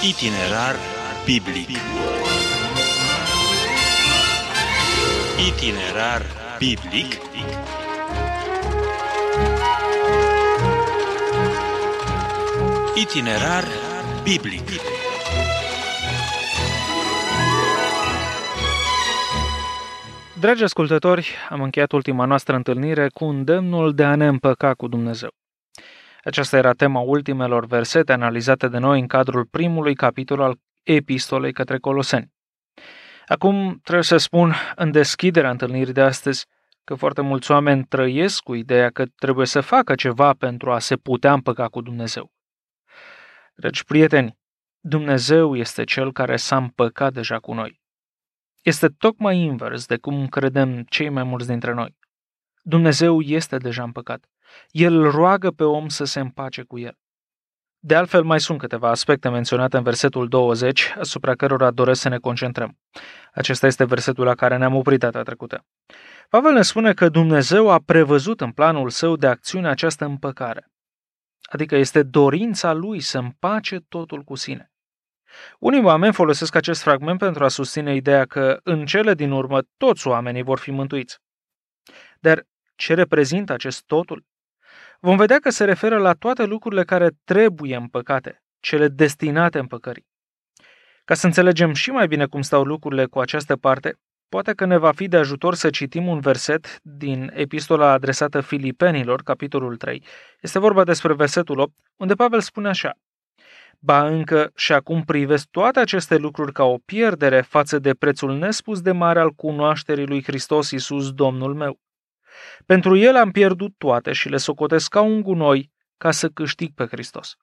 Itinerar biblic. Itinerar biblic. Itinerar biblic. Dragi ascultători, am încheiat ultima noastră întâlnire cu îndemnul de a ne împăca cu Dumnezeu. Aceasta era tema ultimelor versete analizate de noi în cadrul primului capitol al epistolei către Coloseni. Acum trebuie să spun în deschiderea întâlnirii de astăzi că foarte mulți oameni trăiesc cu ideea că trebuie să facă ceva pentru a se putea împăca cu Dumnezeu. Dragi prieteni, Dumnezeu este Cel care s-a împăcat deja cu noi. Este tocmai invers de cum credem cei mai mulți dintre noi. Dumnezeu este deja împăcat. El roagă pe om să se împace cu el. De altfel, mai sunt câteva aspecte menționate în versetul 20, asupra cărora doresc să ne concentrăm. Acesta este versetul la care ne-am oprit data trecută. Pavel ne spune că Dumnezeu a prevăzut în planul său de acțiune această împăcare. Adică este dorința lui să împace totul cu sine. Unii oameni folosesc acest fragment pentru a susține ideea că în cele din urmă toți oamenii vor fi mântuiți. Dar ce reprezintă acest totul? Vom vedea că se referă la toate lucrurile care trebuie împăcate, cele destinate împăcării. Ca să înțelegem și mai bine cum stau lucrurile cu această parte, poate că ne va fi de ajutor să citim un verset din epistola adresată Filipenilor, capitolul 3. Este vorba despre versetul 8, unde Pavel spune așa: Ba încă și acum privesc toate aceste lucruri ca o pierdere față de prețul nespus de mare al cunoașterii lui Hristos Iisus, Domnul meu. Pentru El am pierdut toate și le socotesc ca un gunoi ca să câștig pe Hristos.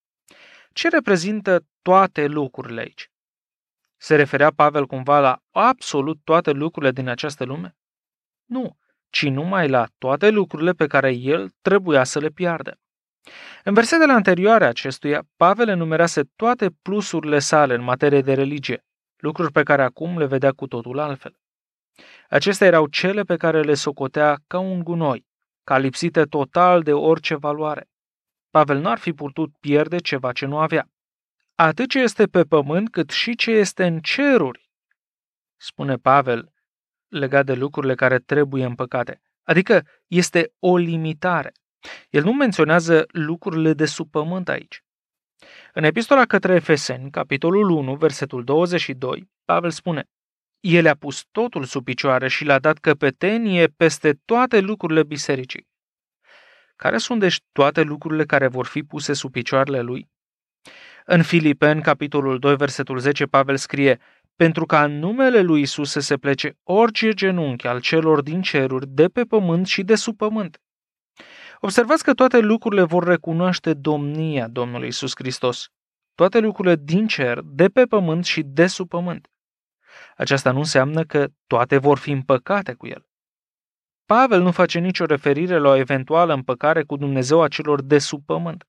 Ce reprezintă toate lucrurile aici? Se referea Pavel cumva la absolut toate lucrurile din această lume? Nu, ci numai la toate lucrurile pe care el trebuia să le piardă. În versetele anterioare acestuia, Pavel enumerase toate plusurile sale în materie de religie, lucruri pe care acum le vedea cu totul altfel. Acestea erau cele pe care le socotea ca un gunoi, ca lipsite total de orice valoare. Pavel nu ar fi putut pierde ceva ce nu avea. Atât ce este pe pământ, cât și ce este în ceruri, spune Pavel, legat de lucrurile care trebuie împăcate. Adică este o limitare. El nu menționează lucrurile de sub pământ aici. În epistola către Efeseni, capitolul 1, versetul 22, Pavel spune: El a pus totul sub picioare și le-a dat căpetenie peste toate lucrurile bisericii. Care sunt deci toate lucrurile care vor fi puse sub picioarele lui? În Filipeni, capitolul 2, versetul 10, Pavel scrie: Pentru ca în numele lui Iisus să se plece orice genunchi al celor din ceruri, de pe pământ și de sub pământ. Observați că toate lucrurile vor recunoaște domnia Domnului Iisus Hristos. Toate lucrurile din cer, de pe pământ și de sub pământ. Aceasta nu înseamnă că toate vor fi împăcate cu el. Pavel nu face nicio referire la o eventuală împăcare cu Dumnezeu a celor de sub pământ.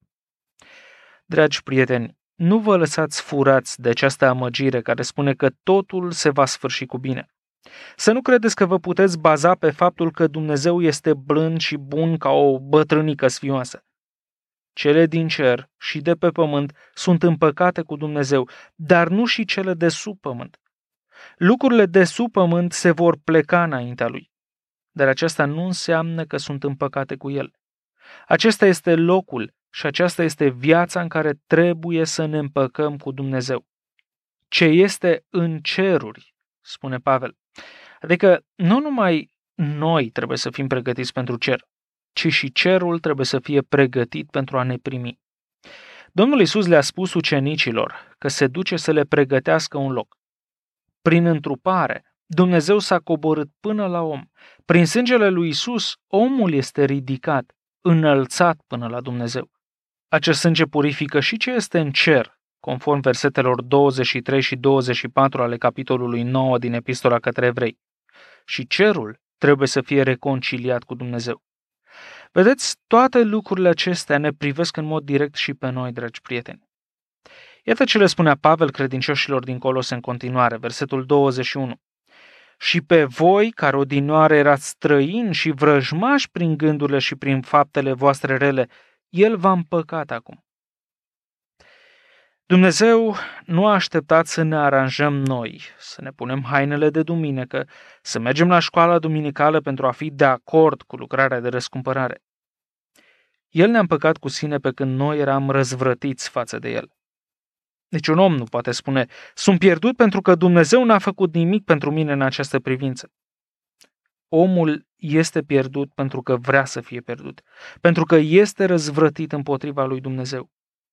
Dragi prieteni, nu vă lăsați furați de această amăgire care spune că totul se va sfârși cu bine. Să nu credeți că vă puteți baza pe faptul că Dumnezeu este blând și bun ca o bătrânică sfioasă. Cele din cer și de pe pământ sunt împăcate cu Dumnezeu, dar nu și cele de sub pământ. Lucrurile de sub pământ se vor pleca înaintea lui, dar aceasta nu înseamnă că sunt împăcate cu el. Acesta este locul și aceasta este viața în care trebuie să ne împăcăm cu Dumnezeu. Ce este în ceruri, spune Pavel. Adică nu numai noi trebuie să fim pregătiți pentru cer, ci și cerul trebuie să fie pregătit pentru a ne primi. Domnul Iisus le-a spus ucenicilor că se duce să le pregătească un loc. Prin întrupare, Dumnezeu s-a coborât până la om. Prin sângele lui Iisus, omul este ridicat, înălțat până la Dumnezeu. Acest sânge purifică și ce este în cer, conform versetelor 23 și 24 ale capitolului 9 din epistola către Evrei. Și cerul trebuie să fie reconciliat cu Dumnezeu. Vedeți, toate lucrurile acestea ne privesc în mod direct și pe noi, dragi prieteni. Iată ce le spunea Pavel credincioșilor din Colose în continuare, versetul 21. Și pe voi, care odinioară erați străini și vrăjmași prin gândurile și prin faptele voastre rele, El v-a împăcat acum. Dumnezeu nu a așteptat să ne aranjăm noi, să ne punem hainele de duminică, să mergem la școala duminicală pentru a fi de acord cu lucrarea de răscumpărare. El ne-a împăcat cu sine pe când noi eram răzvrătiți față de El. Niciun om nu poate spune, sunt pierdut pentru că Dumnezeu n-a făcut nimic pentru mine în această privință. Omul este pierdut pentru că vrea să fie pierdut, pentru că este răzvrătit împotriva lui Dumnezeu.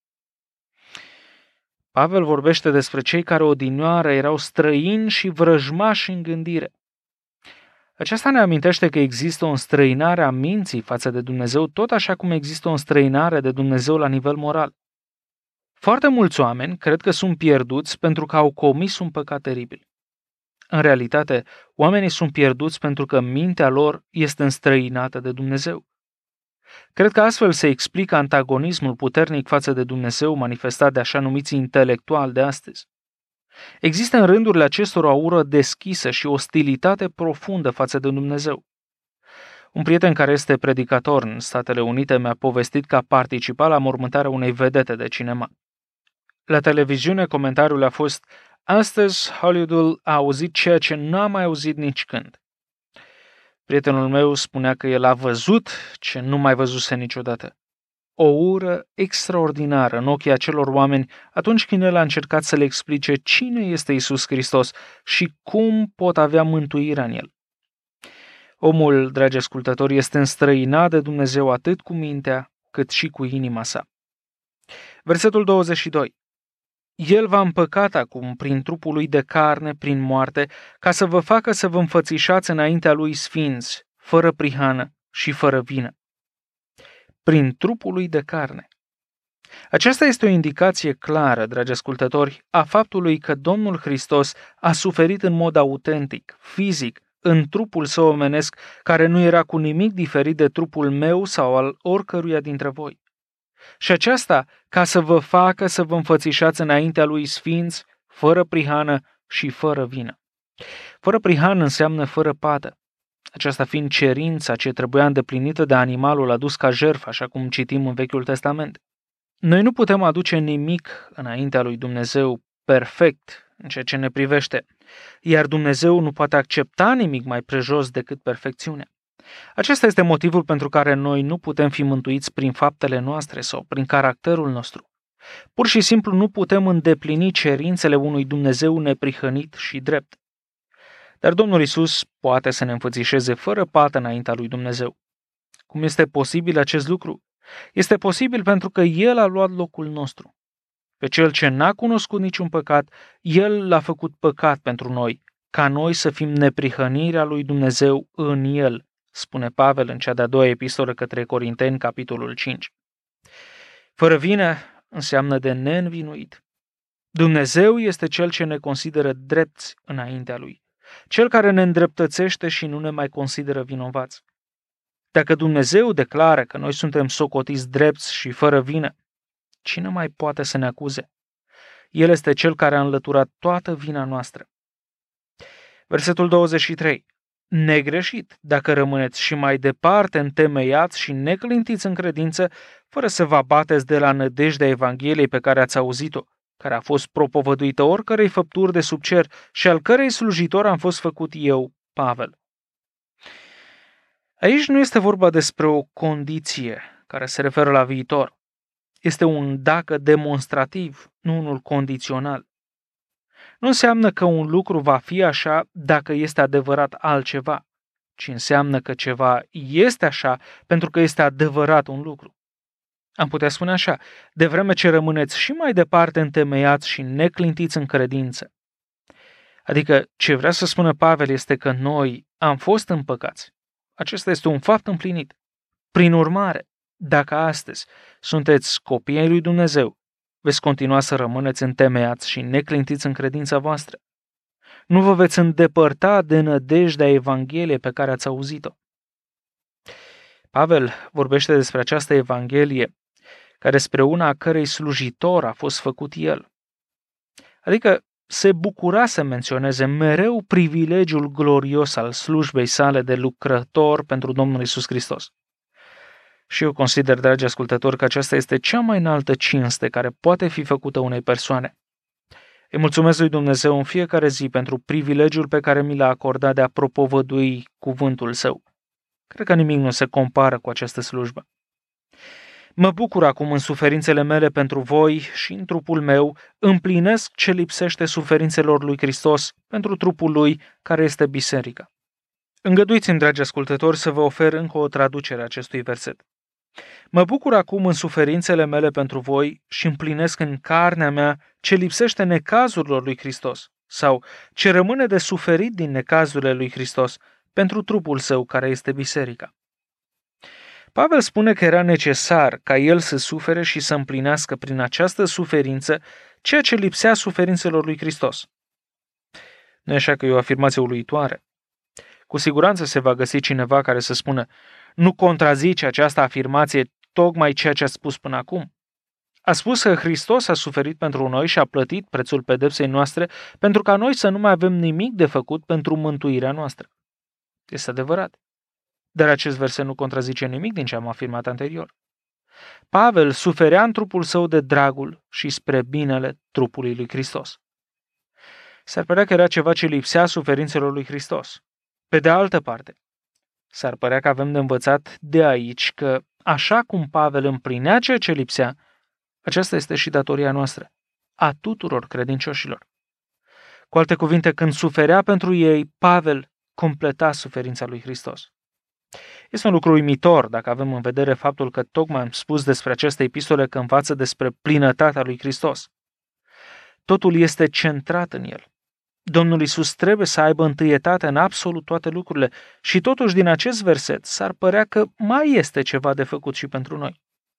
Pavel vorbește despre cei care odinioară erau străini și vrăjmași în gândire. Aceasta ne amintește că există o înstrăinare a minții față de Dumnezeu, tot așa cum există o înstrăinare de Dumnezeu la nivel moral. Foarte mulți oameni cred că sunt pierduți pentru că au comis un păcat teribil. În realitate, oamenii sunt pierduți pentru că mintea lor este înstrăinată de Dumnezeu. Cred că astfel se explică antagonismul puternic față de Dumnezeu manifestat de așa numiți intelectuali de astăzi. Există în rândurile acestora o ură deschisă și ostilitate profundă față de Dumnezeu. Un prieten care este predicator în Statele Unite mi-a povestit că a participat la mormântarea unei vedete de cinema. La televiziune comentariul a fost: astăzi Hollywoodul a auzit ceea ce n-a mai auzit nici când. Prietenul meu spunea că el a văzut ce nu mai văzuse niciodată. O ură extraordinară în ochii acelor oameni atunci când el a încercat să le explice cine este Iisus Hristos și cum pot avea mântuirea în el. Omul, dragi ascultători, este înstrăinat de Dumnezeu atât cu mintea cât și cu inima sa. Versetul 22. El v-a împăcat acum prin trupul lui de carne, prin moarte, ca să vă facă să vă înfățișați înaintea lui sfinți, fără prihană și fără vină. Prin trupul lui de carne. Aceasta este o indicație clară, dragi ascultători, a faptului că Domnul Hristos a suferit în mod autentic, fizic, în trupul său omenesc, care nu era cu nimic diferit de trupul meu sau al oricăruia dintre voi. Și aceasta ca să vă facă să vă înfățișați înaintea lui sfinți, fără prihană și fără vină. Fără prihană înseamnă fără pată. Aceasta fiind cerința ce trebuia îndeplinită de animalul adus ca jertfă, așa cum citim în Vechiul Testament. Noi nu putem aduce nimic înaintea lui Dumnezeu perfect în ceea ce ne privește, iar Dumnezeu nu poate accepta nimic mai prejos decât perfecțiunea. Acesta este motivul pentru care noi nu putem fi mântuiți prin faptele noastre sau prin caracterul nostru. Pur și simplu nu putem îndeplini cerințele unui Dumnezeu neprihănit și drept. Dar Domnul Iisus poate să ne înfățișeze fără pată înaintea lui Dumnezeu. Cum este posibil acest lucru? Este posibil pentru că El a luat locul nostru. Pe Cel ce n-a cunoscut niciun păcat, El l-a făcut păcat pentru noi, ca noi să fim neprihănirea lui Dumnezeu în El, spune Pavel în cea de-a doua epistolă către Corinteni, capitolul 5. Fără vină înseamnă de neînvinuit. Dumnezeu este Cel ce ne consideră drepți înaintea Lui, Cel care ne îndreptățește și nu ne mai consideră vinovați. Dacă Dumnezeu declară că noi suntem socotiți drepți și fără vină, cine mai poate să ne acuze? El este Cel care a înlăturat toată vina noastră. Versetul 23. Negreșit, dacă rămâneți și mai departe întemeiați și neclintiți în credință, fără să vă abateți de la nădejdea Evangheliei pe care ați auzit-o, care a fost propovăduită oricărei făpturi de sub cer și al cărei slujitor am fost făcut eu, Pavel. Aici nu este vorba despre o condiție care se referă la viitor. Este un dacă demonstrativ, nu unul condițional. Nu înseamnă că un lucru va fi așa dacă este adevărat altceva, ci înseamnă că ceva este așa pentru că este adevărat un lucru. Am putea spune așa: de vreme ce rămâneți și mai departe întemeiați și neclintiți în credință. Adică ce vrea să spună Pavel este că noi am fost împăcați. Acesta este un fapt împlinit. Prin urmare, dacă astăzi sunteți copii ai lui Dumnezeu, veți continua să rămâneți întemeiați și neclintiți în credința voastră. Nu vă veți îndepărta de nădejdea Evangheliei pe care ați auzit-o. Pavel vorbește despre această Evanghelie, care spre una a cărei slujitor a fost făcut el. Adică se bucura să menționeze mereu privilegiul glorios al slujbei sale de lucrător pentru Domnul Iisus Hristos. Și eu consider, dragi ascultători, că aceasta este cea mai înaltă cinste care poate fi făcută unei persoane. Îi mulțumesc lui Dumnezeu în fiecare zi pentru privilegiul pe care mi l-a acordat de a propovădui cuvântul Său. Cred că nimic nu se compară cu această slujbă. Mă bucur acum în suferințele mele pentru voi și în trupul meu împlinesc ce lipsește suferințelor lui Hristos pentru trupul lui care este biserica. Îngăduiți-mi, dragi ascultători, să vă ofer încă o traducere a acestui verset. Mă bucur acum în suferințele mele pentru voi și împlinesc în carnea mea ce lipsește necazurilor lui Hristos sau ce rămâne de suferit din necazurile lui Hristos pentru trupul său care este biserica. Pavel spune că era necesar ca el să sufere și să împlinească prin această suferință ceea ce lipsea suferințelor lui Hristos. Nu e așa că e o afirmație uluitoare? Cu siguranță se va găsi cineva care să spună: nu contrazice această afirmație tocmai ceea ce a spus până acum? A spus că Hristos a suferit pentru noi și a plătit prețul pedepsei noastre pentru ca noi să nu mai avem nimic de făcut pentru mântuirea noastră. Este adevărat. Dar acest verset nu contrazice nimic din ce am afirmat anterior. Pavel suferea în trupul său de dragul și spre binele trupului lui Hristos. S-ar părea că era ceva ce lipsea suferințelor lui Hristos. Pe de altă parte, s-ar părea că avem de învățat de aici că, așa cum Pavel împlinea ceea ce lipsea, aceasta este și datoria noastră, a tuturor credincioșilor. Cu alte cuvinte, când suferea pentru ei, Pavel completa suferința lui Hristos. Este un lucru uimitor dacă avem în vedere faptul că tocmai am spus despre această epistole că învață despre plinătatea lui Hristos. Totul este centrat în el. Domnul Iisus trebuie să aibă întâietate în absolut toate lucrurile și totuși din acest verset s-ar părea că mai este ceva de făcut și pentru noi.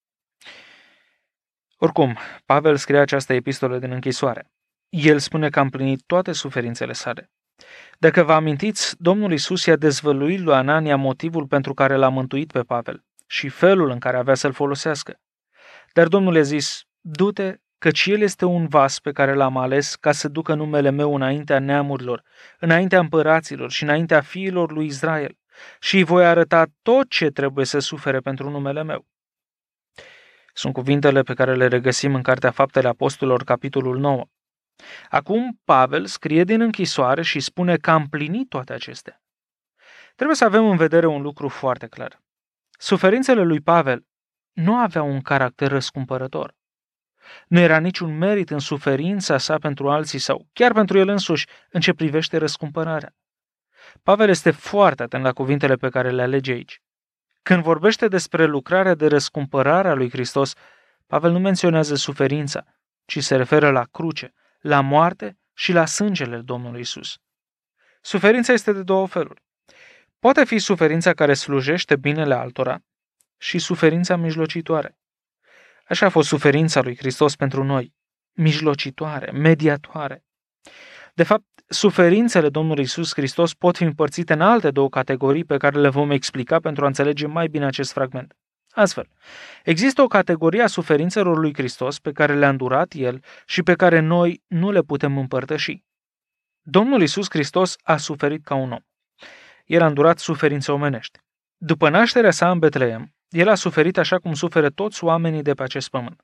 Oricum, Pavel scrie această epistolă din închisoare. El spune că a împlinit toate suferințele sale. Dacă vă amintiți, Domnul Iisus i-a dezvăluit lui Anania motivul pentru care l-a mântuit pe Pavel și felul în care avea să-l folosească. Dar Domnul i-a zis: du-te, căci el este un vas pe care l-am ales ca să ducă numele meu înaintea neamurilor, înaintea împăraților și înaintea fiilor lui Israel și îi voi arăta tot ce trebuie să sufere pentru numele meu. Sunt cuvintele pe care le regăsim în Cartea Faptele Apostolilor, capitolul 9. Acum Pavel scrie din închisoare și spune că a împlinit toate acestea. Trebuie să avem în vedere un lucru foarte clar. Suferințele lui Pavel nu aveau un caracter răscumpărător. Nu era niciun merit în suferința sa pentru alții sau chiar pentru el însuși în ce privește răscumpărarea. Pavel este foarte atent la cuvintele pe care le alege aici. Când vorbește despre lucrarea de răscumpărare a lui Hristos, Pavel nu menționează suferința, ci se referă la cruce, la moarte și la sângele Domnului Iisus. Suferința este de două feluri. Poate fi suferința care slujește binele altora și suferința mijlocitoare. Așa a fost suferința lui Hristos pentru noi, mijlocitoare, mediatoare. De fapt, suferințele Domnului Iisus Hristos pot fi împărțite în alte două categorii pe care le vom explica pentru a înțelege mai bine acest fragment. Astfel, există o categorie a suferințelor lui Hristos pe care le-a îndurat El și pe care noi nu le putem împărtăși. Domnul Iisus Hristos a suferit ca un om. El a îndurat suferințe omenești. După nașterea sa în Betleem, El a suferit așa cum suferă toți oamenii de pe acest pământ.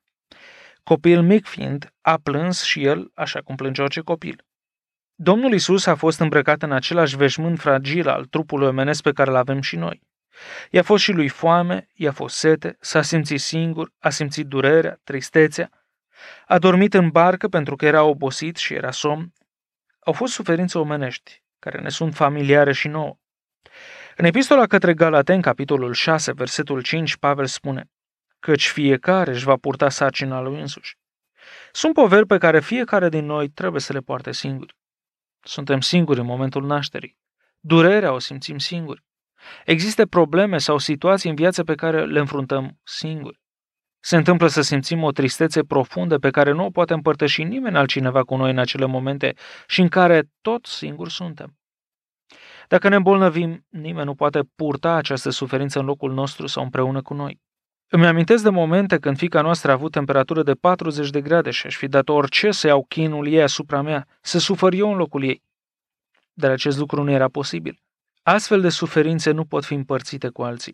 Copil mic fiind, a plâns și El așa cum plânge orice copil. Domnul Iisus a fost îmbrăcat în același veșmânt fragil al trupului omenesc pe care îl avem și noi. I-a fost și lui foame, i-a fost sete, s-a simțit singur, a simțit durerea, tristețea, a dormit în barcă pentru că era obosit și era somn. Au fost suferințe omenești, care ne sunt familiare și nouă. În epistola către Galateni, capitolul 6, versetul 5, Pavel spune: căci fiecare își va purta sarcina lui însuși. Sunt poveri pe care fiecare din noi trebuie să le poarte singuri. Suntem singuri în momentul nașterii. Durerea o simțim singuri. Există probleme sau situații în viață pe care le înfruntăm singuri. Se întâmplă să simțim o tristețe profundă pe care nu o poate împărtăși nimeni altcineva cu noi în acele momente și în care tot singuri suntem. Dacă ne îmbolnăvim, nimeni nu poate purta această suferință în locul nostru sau împreună cu noi. Îmi amintesc de momente când fiica noastră a avut temperatură de 40 de grade și aș fi dat orice să iau chinul ei asupra mea, să sufăr eu în locul ei. Dar acest lucru nu era posibil. Astfel de suferințe nu pot fi împărțite cu alții.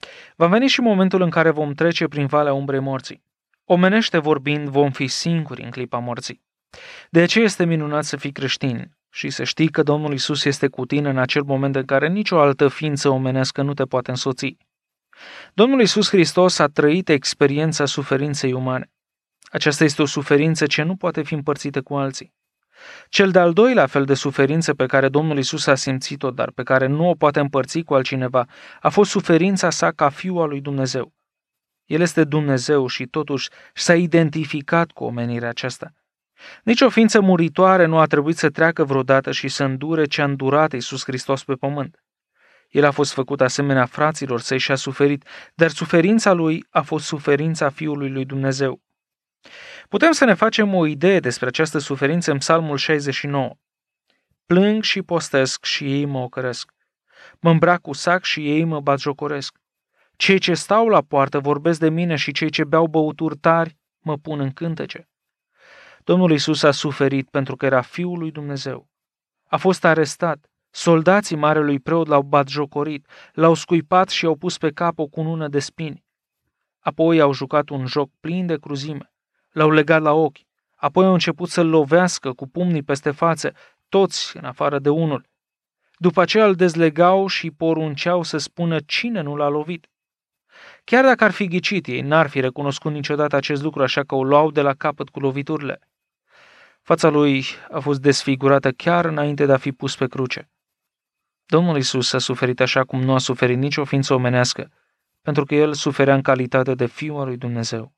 Va veni și momentul în care vom trece prin valea umbrei morții. Omenește vorbind, vom fi singuri în clipa morții. De aceea este minunat să fii creștin și să știi că Domnul Iisus este cu tine în acel moment în care nicio altă ființă omenească nu te poate însoți. Domnul Iisus Hristos a trăit experiența suferinței umane. Aceasta este o suferință ce nu poate fi împărțită cu alții. Cel de-al doilea fel de suferință pe care Domnul Iisus a simțit-o, dar pe care nu o poate împărți cu altcineva, a fost suferința sa ca fiul al lui Dumnezeu. El este Dumnezeu și totuși s-a identificat cu omenirea aceasta. Nici o ființă muritoare nu a trebuit să treacă vreodată și să îndure ce a îndurat Iisus Hristos pe pământ. El a fost făcut asemenea fraților săi și a suferit, dar suferința lui a fost suferința Fiului lui Dumnezeu. Putem să ne facem o idee despre această suferință în Psalmul 69. Plâng și postesc și ei mă ocăresc. Mă îmbrac cu sac și ei mă batjocoresc. Cei ce stau la poartă vorbesc de mine și cei ce beau băuturi tari mă pun în cântece. Domnul Iisus a suferit pentru că era Fiul lui Dumnezeu. A fost arestat. Soldații marelui preot l-au batjocorit, l-au scuipat și i-au pus pe cap o cunună de spini. Apoi au jucat un joc plin de cruzime. L-au legat la ochi. Apoi au început să-l lovească cu pumnii peste față, toți în afară de unul. După aceea îl dezlegau și porunceau să spună cine nu l-a lovit. Chiar dacă ar fi ghicit, ei n-ar fi recunoscut niciodată acest lucru, așa că o luau de la capăt cu loviturile. Fața lui a fost desfigurată chiar înainte de a fi pus pe cruce. Domnul Iisus a suferit așa cum nu a suferit nicio ființă omenească, pentru că el suferea în calitate de Fiul al lui Dumnezeu.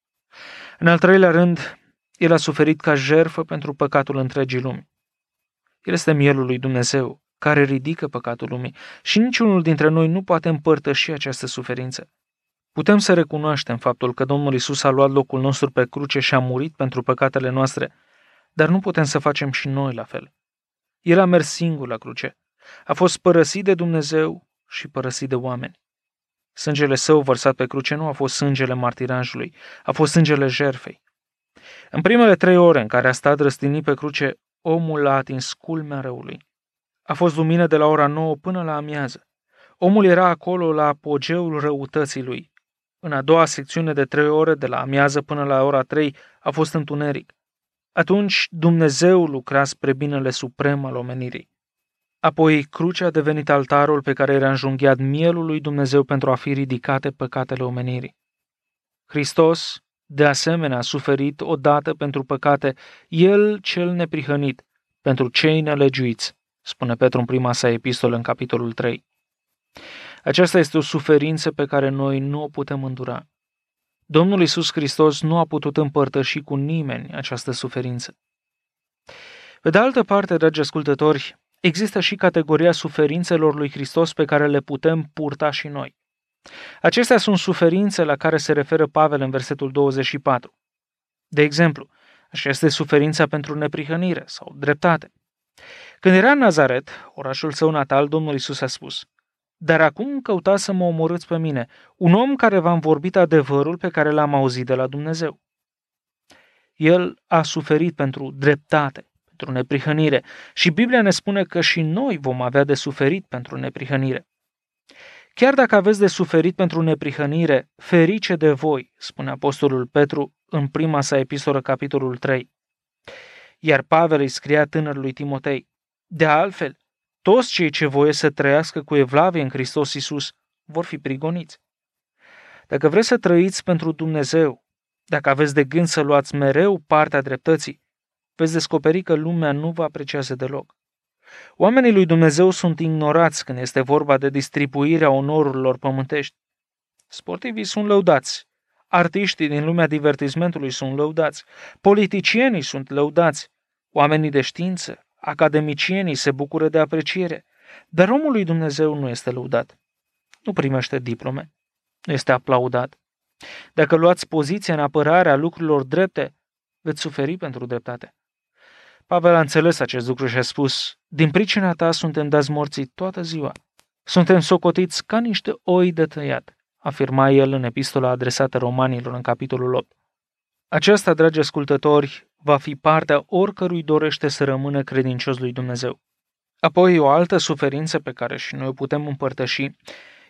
În al treilea rând, el a suferit ca jertfă pentru păcatul întregii lumi. El este mielul lui Dumnezeu, care ridică păcatul lumii și niciunul dintre noi nu poate împărtăși această suferință. Putem să recunoaștem faptul că Domnul Iisus a luat locul nostru pe cruce și a murit pentru păcatele noastre, dar nu putem să facem și noi la fel. El a mers singur la cruce. A fost părăsit de Dumnezeu și părăsit de oameni. Sângele său vărsat pe cruce nu a fost sângele martirajului, a fost sângele jertfei. În primele 3 ore în care a stat răstignit pe cruce, omul a atins culmea răului. A fost lumină de la ora 9 până la amiază. Omul era acolo la apogeul răutății lui. În a doua secțiune de 3 ore, de la amiază până la ora 3, a fost întuneric. Atunci Dumnezeu lucra spre binele suprem al omenirii. Apoi crucea a devenit altarul pe care era înjunghiat mielul lui Dumnezeu pentru a fi ridicate păcatele omenirii. Hristos, de asemenea, a suferit odată pentru păcate, El cel neprihănit, pentru cei nelegiuiți, spune Petru în prima sa epistolă în capitolul 3. Aceasta este o suferință pe care noi nu o putem îndura. Domnul Iisus Hristos nu a putut împărtăși cu nimeni această suferință. Pe de altă parte, dragi ascultători, există și categoria suferințelor lui Hristos pe care le putem purta și noi. Acestea sunt suferințe la care se referă Pavel în versetul 24. De exemplu, așa este suferința pentru neprihănire sau dreptate. Când era în Nazaret, orașul său natal, Domnul Iisus a spus: Dar acum căutați să mă omorâți pe mine, un om care v-am vorbit adevărul pe care l-am auzit de la Dumnezeu. El a suferit pentru dreptate, pentru neprihănire și Biblia ne spune că și noi vom avea de suferit pentru neprihănire. Chiar dacă aveți de suferit pentru neprihănire, ferice de voi, spune apostolul Petru în prima sa epistolă, capitolul 3. Iar Pavel îi scria tânărului Timotei: De altfel, toți cei ce voiesc să trăiască cu evlavie în Hristos Iisus vor fi prigoniți. Dacă vreți să trăiți pentru Dumnezeu, dacă aveți de gând să luați mereu partea dreptății, veți descoperi că lumea nu vă apreciază deloc. Oamenii lui Dumnezeu sunt ignorați când este vorba de distribuirea onorurilor pământești. Sportivii sunt lăudați, artiștii din lumea divertismentului sunt lăudați, politicienii sunt lăudați, oamenii de știință, academicienii se bucură de apreciere, dar omul lui Dumnezeu nu este lăudat. Nu primește diplome, nu este aplaudat. Dacă luați poziția în apărarea lucrurilor drepte, veți suferi pentru dreptate. Pavel a înțeles acest lucru și a spus: Din pricina ta suntem dați morții toată ziua. Suntem socotiți ca niște oi de tăiat, afirma el în epistola adresată romanilor în capitolul 8. Aceasta, dragi ascultători, va fi partea oricărui dorește să rămână credincios lui Dumnezeu. Apoi, o altă suferință pe care și noi o putem împărtăși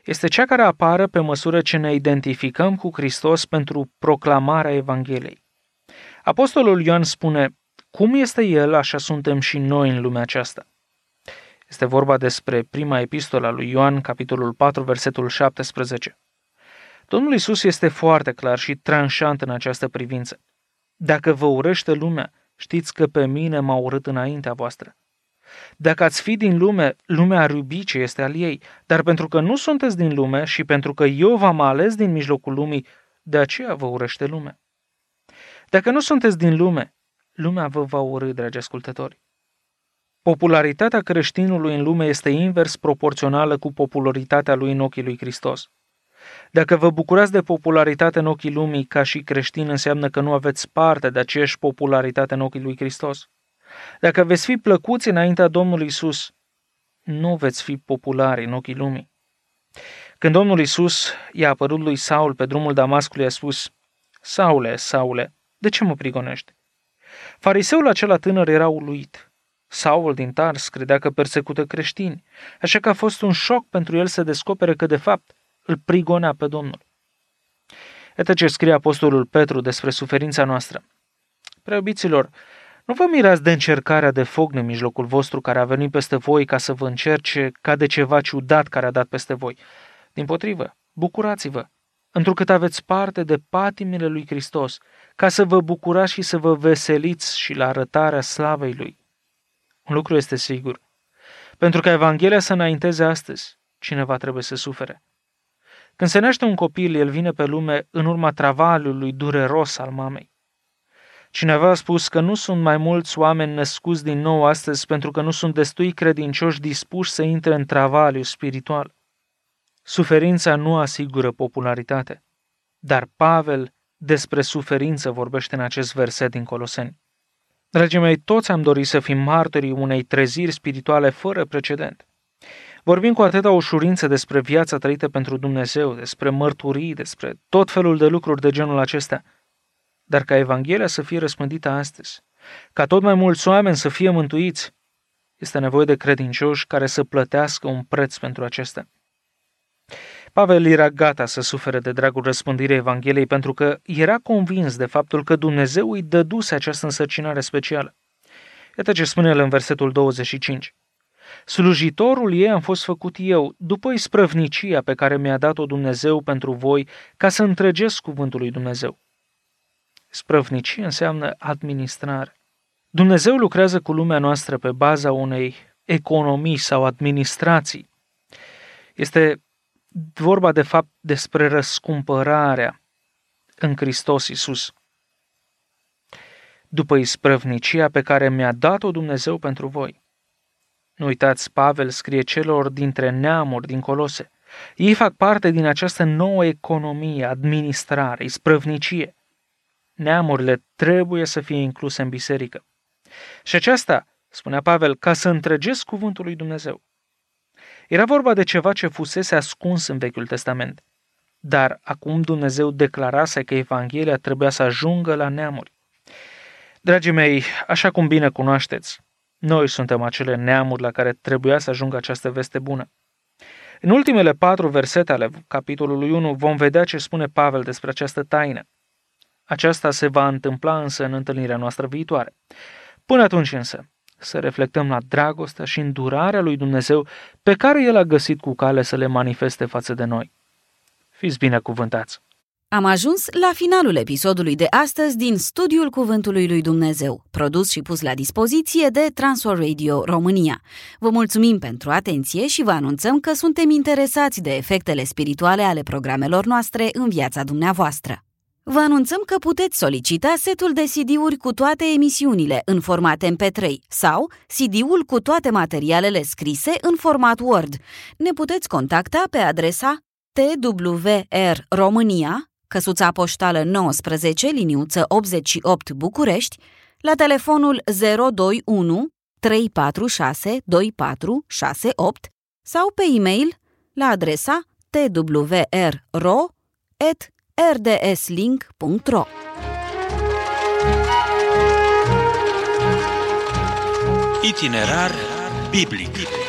este cea care apare pe măsură ce ne identificăm cu Hristos pentru proclamarea Evangheliei. Apostolul Ioan spune, cum este El, așa suntem și noi în lumea aceasta. Este vorba despre prima epistolă a lui Ioan, capitolul 4, versetul 17. Domnul Iisus este foarte clar și tranșant în această privință. Dacă vă urăște lumea, știți că pe mine m-a urât înaintea voastră. Dacă ați fi din lume, lumea ar iubi ce este al ei, dar pentru că nu sunteți din lume și pentru că eu v-am ales din mijlocul lumii, de aceea vă urăște lumea. Dacă nu sunteți din lume, lumea vă va urî, dragi ascultători. Popularitatea creștinului în lume este invers proporțională cu popularitatea lui în ochii lui Hristos. Dacă vă bucurați de popularitate în ochii lumii ca și creștini, înseamnă că nu aveți parte de aceeași popularitate în ochii lui Hristos. Dacă veți fi plăcuți înaintea Domnului Iisus, nu veți fi populari în ochii lumii. Când Domnul Iisus i-a apărut lui Saul pe drumul Damascului, a spus, Saule, Saule, de ce mă prigonești? Fariseul acela tânăr era uluit. Saul din Tars credea că persecută creștini, așa că a fost un șoc pentru el să descopere că, de fapt, îl prigonea pe Domnul. Iată ce scrie apostolul Petru despre suferința noastră. Preobiților, nu vă mirați de încercarea de foc în mijlocul vostru care a venit peste voi ca să vă încerce ca de ceva ciudat care a dat peste voi. Dimpotrivă, bucurați-vă, întrucât aveți parte de patimile lui Hristos, ca să vă bucurați și să vă veseliți și la arătarea slavei Lui. Un lucru este sigur. Pentru ca Evanghelia să înainteze astăzi, cineva trebuie să sufere. Când se naște un copil, el vine pe lume în urma travaliului dureros al mamei. Cineva a spus că nu sunt mai mulți oameni născuți din nou astăzi pentru că nu sunt destui credincioși dispuși să intre în travaliu spiritual. Suferința nu asigură popularitate, dar Pavel despre suferință vorbește în acest verset din Coloseni. Dragii mei, toți am dorit să fim martorii unei treziri spirituale fără precedent. Vorbim cu atâta ușurință despre viața trăită pentru Dumnezeu, despre mărturii, despre tot felul de lucruri de genul acesta. Dar ca Evanghelia să fie răspândită astăzi, ca tot mai mulți oameni să fie mântuiți, este nevoie de credincioși care să plătească un preț pentru acestea. Pavel era gata să sufere de dragul răspândirii Evangheliei pentru că era convins de faptul că Dumnezeu îi dăduse această însărcinare specială. Iată ce spune el în versetul 25. Slujitorul ei am fost făcut eu, după isprăvnicia pe care mi-a dat-o Dumnezeu pentru voi, ca să întregesc cuvântul lui Dumnezeu. Isprăvnicie înseamnă administrare. Dumnezeu lucrează cu lumea noastră pe baza unei economii sau administrații. Este vorba de fapt despre răscumpărarea în Hristos Iisus. După isprăvnicia pe care mi-a dat-o Dumnezeu pentru voi. Nu uitați, Pavel scrie celor dintre neamuri din Colose. Ei fac parte din această nouă economie, administrare, isprăvnicie. Neamurile trebuie să fie incluse în biserică. Și aceasta, spunea Pavel, ca să întregesc cuvântul lui Dumnezeu. Era vorba de ceva ce fusese ascuns în Vechiul Testament. Dar acum Dumnezeu declarase că Evanghelia trebuia să ajungă la neamuri. Dragii mei, așa cum bine cunoașteți, noi suntem acele neamuri la care trebuia să ajungă această veste bună. În ultimele 4 versete ale capitolului 1 vom vedea ce spune Pavel despre această taină. Aceasta se va întâmpla însă în întâlnirea noastră viitoare. Până atunci însă, să reflectăm la dragostea și îndurarea lui Dumnezeu pe care El a găsit cu cale să le manifeste față de noi. Fiți binecuvântați! Am ajuns la finalul episodului de astăzi din Studiul Cuvântului lui Dumnezeu, produs și pus la dispoziție de Transworld Radio România. Vă mulțumim pentru atenție și vă anunțăm că suntem interesați de efectele spirituale ale programelor noastre în viața dumneavoastră. Vă anunțăm că puteți solicita setul de CD-uri cu toate emisiunile în format MP3 sau CD-ul cu toate materialele scrise în format Word. Ne puteți contacta pe adresa TWR România, căsuța poștală 19, liniuță 88 București, la telefonul 021 346 2468 sau pe e-mail la adresa twrro@rdslink.ro. Itinerar biblic.